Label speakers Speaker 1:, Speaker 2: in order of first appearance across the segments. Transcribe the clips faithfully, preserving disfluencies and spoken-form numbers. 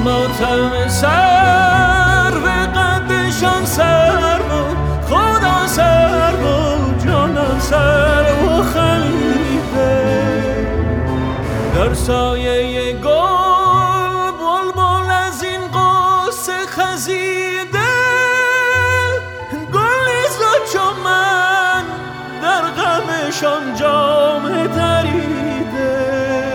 Speaker 1: ماتم سر به قدشان سر بود، خدا سر بود، جانم سر و خلیده. در سایه گل بلبل از این قصه خزیده، گل نیست چون من در غمشان جامه دریده.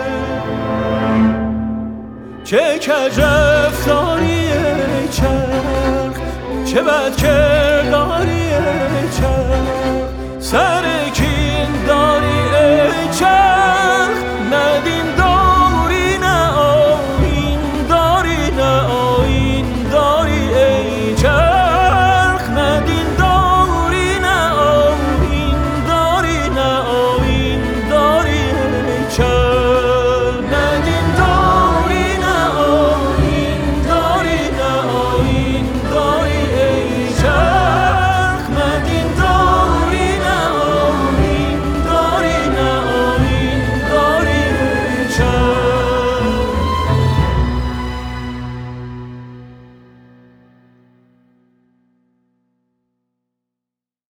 Speaker 1: چه کج رفتاری ای چرخ، چه بد کرداری ای چرخ، سر کین داری ای چرخ، نداری